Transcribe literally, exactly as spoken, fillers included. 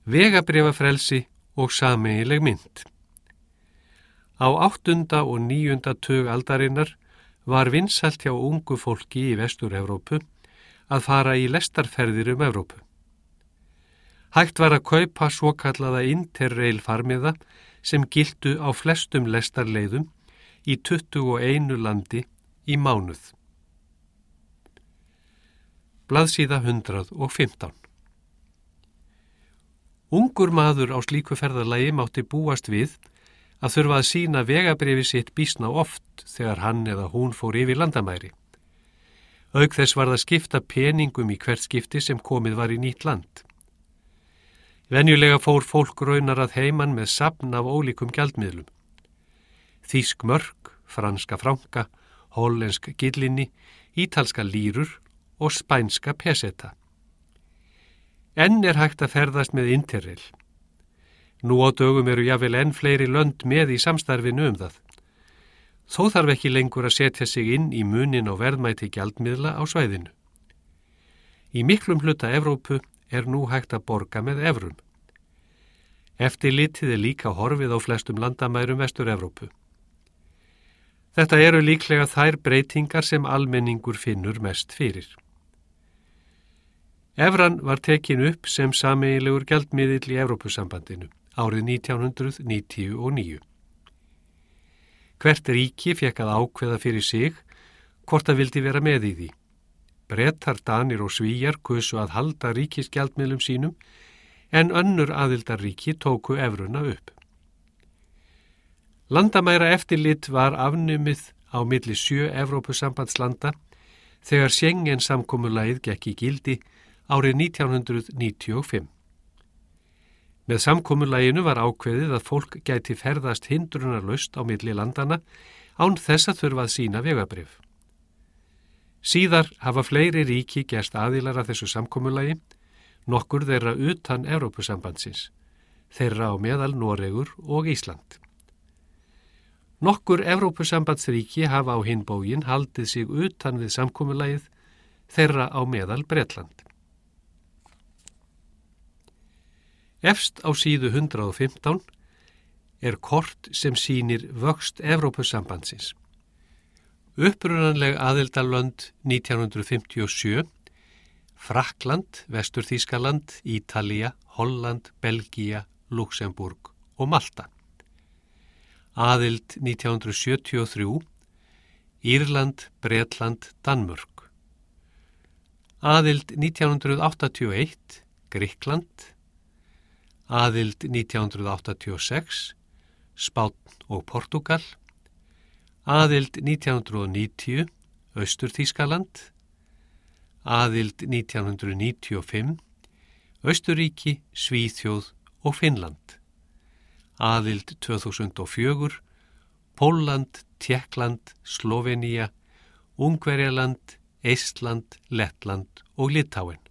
Vegabréfafrelsi og sameiginleg mynt. Á áttunda og níunda tug aldarinnar var vinsælt hjá ungu fólki í Vestur-Evrópu að fara í lestarferðir um Evrópu. Hægt var að kaupa svokallaða Interrail farmiða sem giltu á flestum lestarleiðum í tuttugu og einu landi í mánuð. Blaðsíða hundrað og fimmtán. Ungur maður á slíku ferðalagi mátti búast við að þurfa að sýna vegabréfi sitt býsna oft þegar hann eða hún fór yfir landamæri. Auk þess var það skipta peningum í hvert skipti sem komið var í nýtt land. Venjulega fór fólk raunar að heiman með safn af ólíkum gjaldmiðlum. Þýsk mörk, franska franka, hollensk gillinni, ítalska lírur og spænska peseta. Enn er hægt að ferðast með Interrail. Nú á dögum eru jafnvel enn fleiri lönd með í samstarfinu um það. Þó þarf ekki lengur að setja sig inn í munin á verðmæti gjaldmiðla á svæðinu. Í miklum hluta Evrópu er nú hægt að borga með evrum. Eftirlitið er líka horfið á flestum landamærum Vestur-Evrópu. Þetta eru líklega þær breytingar sem almenningur finnur mest fyrir. Evran var tekin upp sem sameiginlegur gjaldmiðill í Evrópusambandinu árið nítján hundruð níutíu og níu. Hvert ríki fékk að ákveða fyrir sig hvort það vildi vera með í því. Bretar, Danir og Svíjar kusu að halda ríkisgjaldmiðlum sínum en önnur aðildarríki tóku evruna upp. Landamæra eftirlit var afnumið á milli sjö Evrópusambandslanda þegar Schengen samkomulagið gekk í gildi árið nítján hundruð níutíu og fimm. Með samkomulaginu var ákveðið að fólk gæti ferðast hindrunarlaust á milli landana án þess að þurfa að sýna vegabréf. Síðar hafa fleiri ríki gerst aðilar að þessu samkomulagi, nokkur þeirra utan Evrópusambandsins, þeirra á meðal Noregur og Ísland. Nokkur Evrópusambandsríki hafa á hinn bóginn haldið sig utan við samkomulagið, þeirra á meðal Bretland. Efst á síðu hundrað og fimmtán er kort sem sýnir vöxt Evrópusambandsins. Upprunanleg aðildarlönd nítján hundruð fimmtíu og sjö, Frakkland, Vestur-Þýskaland, Ítalía, Holland, Belgía, Luxemburg og Malta. Aðild nítján hundruð sjötíu og þrjú, Írland, Bretland, Danmörk. Aðild nítján hundruð áttatíu og eitt, Grikkland. Aðild nítján hundruð áttatíu og sex, Spánn og Portúgal. Aðild nítján hundruð níutíu, Austur-Þýskaland. Aðild nítján hundruð níutíu og fimm, Austurríki, Svíþjóð og Finnland. Aðild tvö þúsund og fjögur, Pólland, Tékkland, Slóvenía, Ungverjaland, Eistland, Lettland og Litáen.